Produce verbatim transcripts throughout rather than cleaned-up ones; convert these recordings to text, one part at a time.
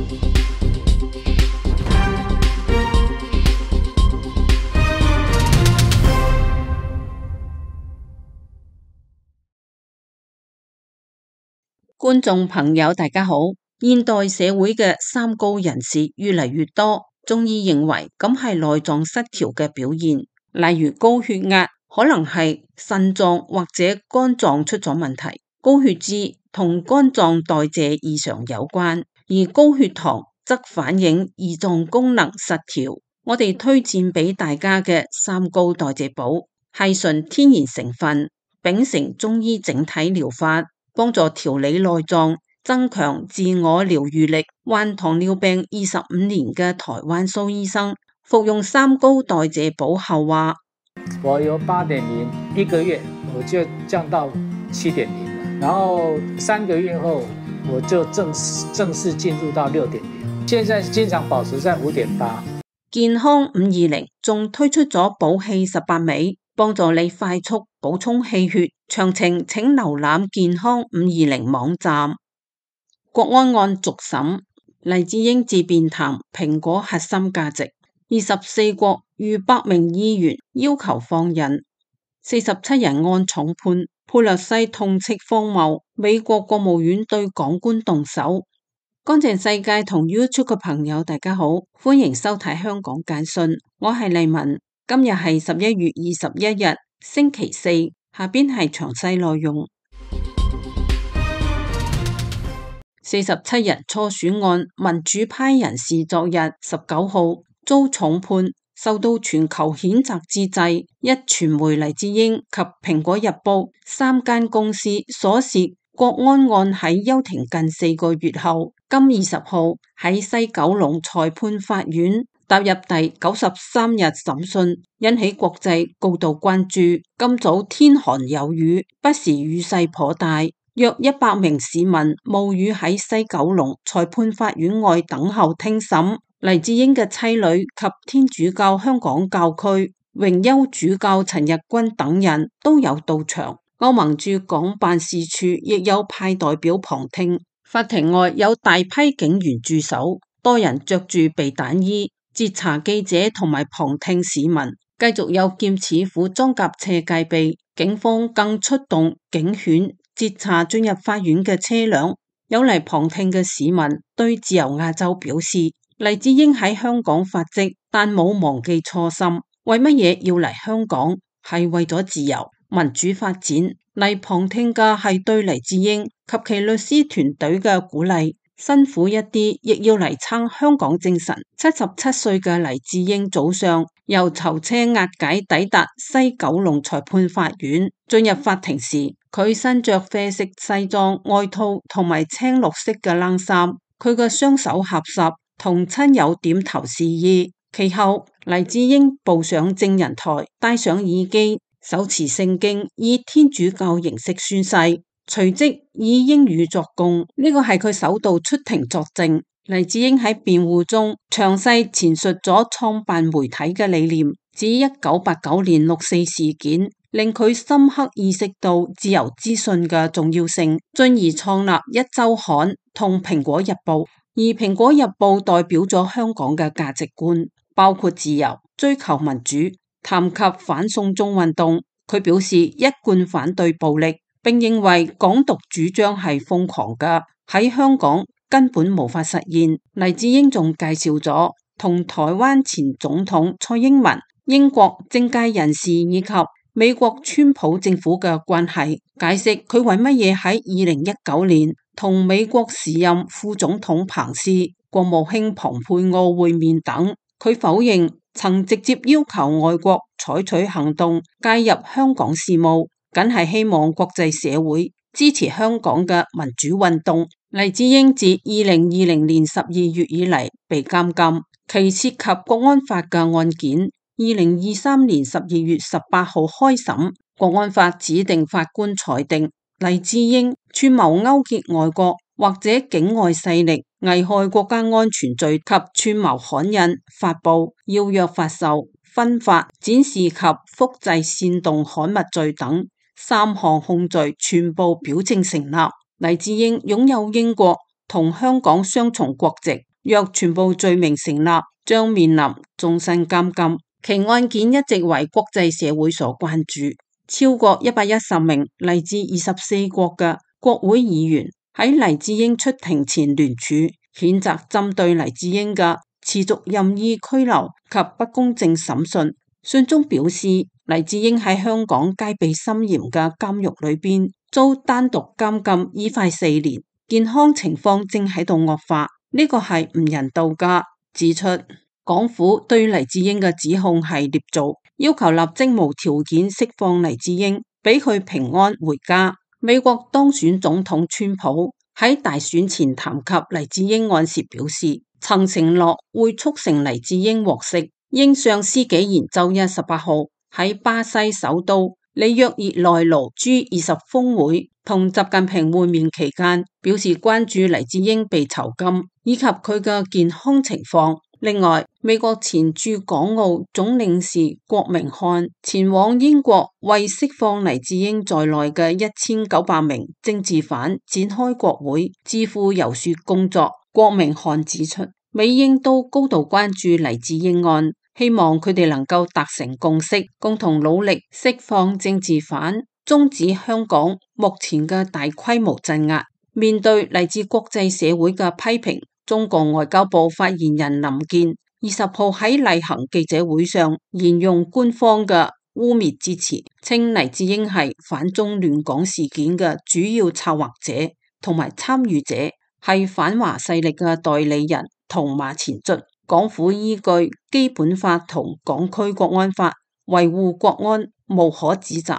觀眾朋友大家好，現代社會嘅三高人士越嚟越多，中醫認為咁係內臟失調嘅表現，例如高血壓可能係腎臟或者肝臟出咗問題，高血脂同肝臟代謝異常有關，而高血糖則反映胰臟功能失調。我哋推薦俾大家嘅三高代謝寶係純天然成分，秉承中醫整體療法，幫助調理內臟，增強自我療癒力。患糖尿病二十五年嘅台灣蘇醫生服用三高代謝寶後話： 我由八點零一個月我就降到七點零了，然後三個月後我就正式正式進入到六點零，現在經常保持在五點八。 健康五二零仲推出咗補氣十八味，幫助你快速補充氣血。詳情請瀏覽健康五二零網站。國安案續審，黎智英自辯談蘋果核心價值，二十四國逾百名議員要求放人，四十七人案重判。佩洛西痛斥荒謬，美國國務院對港官動手。乾淨世界同 YouTube 嘅朋友大家好，歡迎收睇香港簡訊，我係麗文。今日係十一月二十一日星期四，下邊係詳細內容。四十七人初選案，民主派人士昨日十九號遭重判，受到全球譴責之際，壹傳媒黎智英及蘋果日報三間公司所涉國安案喺休庭近四個月後，今二十號喺西九龍裁判法院踏入第九十三日審訊，引起國際高度關注。今早天寒有雨，不時雨勢頗大，約一百名市民冒雨喺西九龍裁判法院外等候聽審。黎智英嘅妻女及天主教香港教區榮休主教陳日君等人都有到場。歐盟駐港辦事處亦有派代表旁聽，法庭外有大批警員駐守，多人着住避彈衣截查記者同埋旁聽市民，繼續有劍齒虎裝甲車戒備，警方更出動警犬截查進入法院嘅車輛。有嚟旁聽嘅市民對自由亞洲表示，黎智英喺香港發跡，但冇忘記初心，為乜嘢要嚟香港？係為咗自由民主發展。嚟旁聽嘅係對黎智英及其律師團隊嘅鼓勵，辛苦一啲亦要嚟撐香港精神。七十七歲嘅黎智英早上由囚車押解抵達西九龍裁判法院，進入法庭時，佢身着啡色西裝外套同埋青綠色嘅冷衫，佢嘅雙手合十同親友點頭示意。其後黎智英步上證人台，戴上耳機，手持聖經，以天主教形式宣誓，隨即以英語作供。呢個係佢首度出庭作證。黎智英喺辯護中詳細闡述咗創辦媒體嘅理念，指一九八九年六四事件令佢深刻意識到自由資訊嘅重要性，進而創立一周刊同蘋果日報。而蘋果日報代表咗香港嘅價值觀，包括自由、追求民主。談及反送中運動，佢表示一貫反對暴力，並認為港獨主張係瘋狂嘅，喺香港根本無法實現。黎智英仲介紹咗同台灣前總統蔡英文、英國政界人士以及美國川普政府嘅關係，解釋佢為乜嘢喺二零一九年同美國時任副總統彭斯、國務卿蓬佩奧會面等。佢否認曾直接要求外國採取行動介入香港事務，僅係希望國際社會支持香港嘅民主運動。黎智英自二零二零年十二月以嚟被監禁，其涉及國安法嘅案件，二零二三年十二月十八號開審，國安法指定法官裁定黎智英串謀勾結外國或者境外勢力危害國家安全罪及串謀刊印、發布、邀約發售、分發、展示及複製煽動刊物罪等三項控罪全部表證成立。黎智英擁有英國同香港雙重國籍， 若全部罪名成立，將面臨終身監禁。其案件一直為國際社會所關注，超過一百一十名嚟自二十四國嘅國會議員喺黎智英出庭前聯署，譴責針對黎智英嘅持續任意拘留及不公正審訊。信中表示，黎智英喺香港戒備森嚴嘅監獄裏邊遭單獨監禁已快四年，健康情況正喺度惡化，呢個係唔人道噶。指出港府對黎智英嘅指控係捏造，要求立即無條件釋放黎智英，俾佢平安回家。美國當選總統川普喺大選前談及黎智英案時表示，曾承諾會促成黎智英獲釋。英相施紀賢周一十八號喺巴西首都里約熱內盧 G 二十峰會同習近平會面期間，表示關注黎智英被囚禁以及佢嘅健康情況。另外，美國前駐港澳總領事郭明漢前往英國為釋放黎智英在內嘅一千九百名政治犯展開國會智庫遊說工作。郭明漢指出，美英都高度關注黎智英案，希望佢哋能夠達成共識，共同努力釋放政治犯，終止香港目前嘅大規模鎮壓。面對嚟自國際社會嘅批評，中國外交部發言人林健二十號喺例行記者會上沿用官方嘅污衊之詞，稱黎智英係反中亂港事件嘅主要策劃者同埋參與者，係反華勢力嘅代理人同馬前卒。港府依據基本法同港區國安法維護國安，無可指責。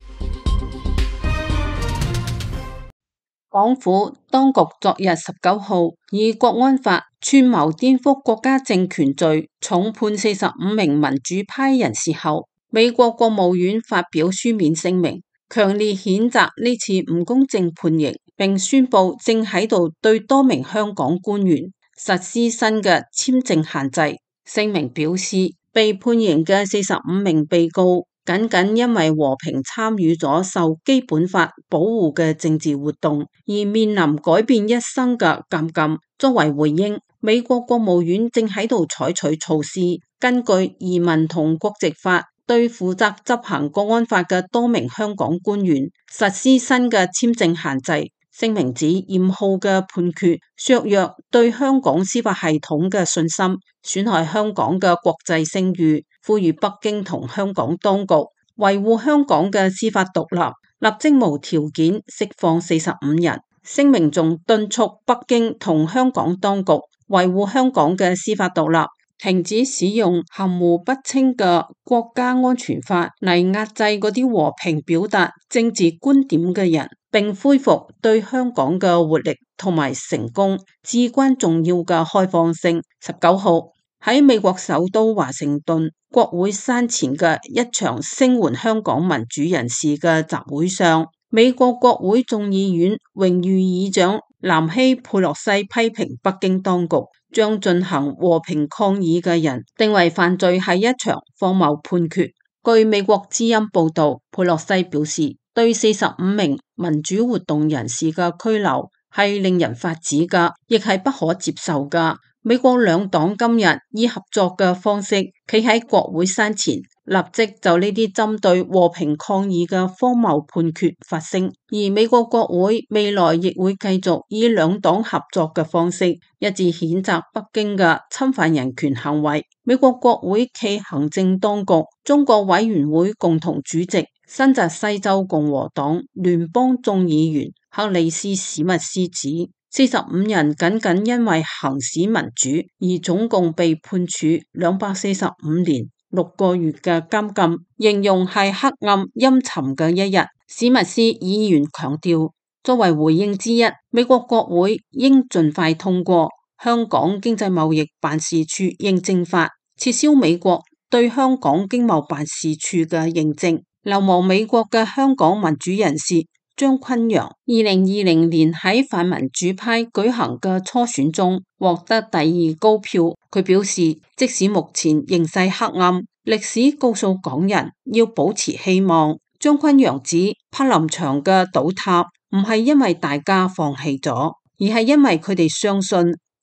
港府當局昨日十九號以國安法串謀顛覆國家政權罪重判四十五名民主派人士後，美國國務院發表書面聲明，強烈譴責呢次唔公正判刑，並宣布正喺度對多名香港官員實施新嘅簽證限制。聲明表示，被判刑嘅四十五名被告僅僅因為和平參與咗受基本法保護嘅政治活動，而面臨改變一生嘅監禁。作為回應，美國國務院正喺度採取措施，根據移民同國籍法，對負責執行國安法嘅多名香港官員實施新嘅簽證限制。聲明指嚴酷嘅判決削弱對香港司法系統嘅信心，損害香港嘅國際聲譽，呼籲北京同香港當局維護香港嘅司法獨立，立即無條件釋放四十五人。聲明仲敦促北京同香港當局維護香港嘅司法獨立，停止使用含糊不清嘅國家安全法嚟壓制嗰啲和平表達政治觀點嘅人，並恢復對香港嘅活力同埋成功至關重要嘅開放性。十九號喺美國首都華盛頓國會山前嘅一場聲援香港民主人士嘅集會上，美國國會眾議院榮譽議長南希佩洛西批評北京當局將進行和平抗議嘅人定為犯罪，係一場荒謬判決。據美國之音報道，佩洛西表示，對四十五名民主活動人士嘅拘留係令人髮指㗎，亦係不可接受㗎。美國兩黨今日以合作嘅方式企喺國會山前，立即就呢啲針對和平抗議嘅荒謬判決發聲。而美國國會未來亦會繼續以兩黨合作嘅方式，一致譴責北京嘅侵犯人權行為。美國國會暨行政當局中國委員會共同主席、新澤西州共和黨聯邦眾議員克里斯史密斯指，四十五人僅僅因為行使民主而總共被判處兩百四十五年六個月嘅監禁，形容係黑暗陰沉嘅一日。史密斯議員強調，作為回應之一，美國國會應盡快通過香港經濟貿易辦事處認證法，撤銷美國對香港經貿辦事處嘅認證。流亡美國嘅香港民主人士張崑陽，二零二零年喺泛民主派舉行嘅初選中獲得第二高票。佢表示，即使目前形勢黑暗，歷史告訴港人要保持希望。張崑陽指，柏林牆嘅倒塌唔係因為大家放棄咗，而係因為佢哋相信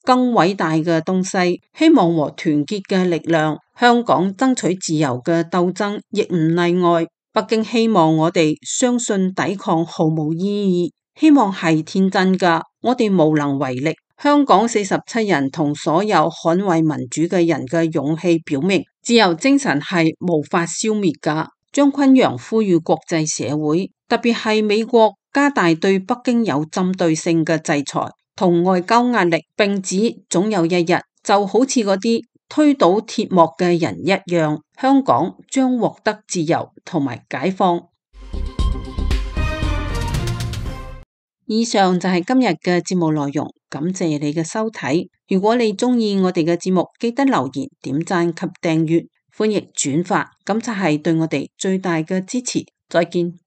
更偉大嘅東西。希望和團結嘅力量，香港爭取自由嘅鬥爭亦唔例外。北京希望我哋相信抵抗毫無意義，希望係天真噶，我哋無能為力。香港四十七人同所有捍衛民主嘅人嘅勇氣表明，自由精神係無法消滅噶。張崑陽呼籲國際社會，特別係美國，加大對北京有針對性嘅制裁同外交壓力，並指總有一日，就好似嗰啲推倒鐵幕嘅人一樣，香港將獲得自由同埋解放。以上就係今日嘅節目內容，感謝你嘅收睇。如果你鍾意我哋嘅節目，記得留言、點讚及訂閱，歡迎轉發，咁就係對我哋最大嘅支持。再見。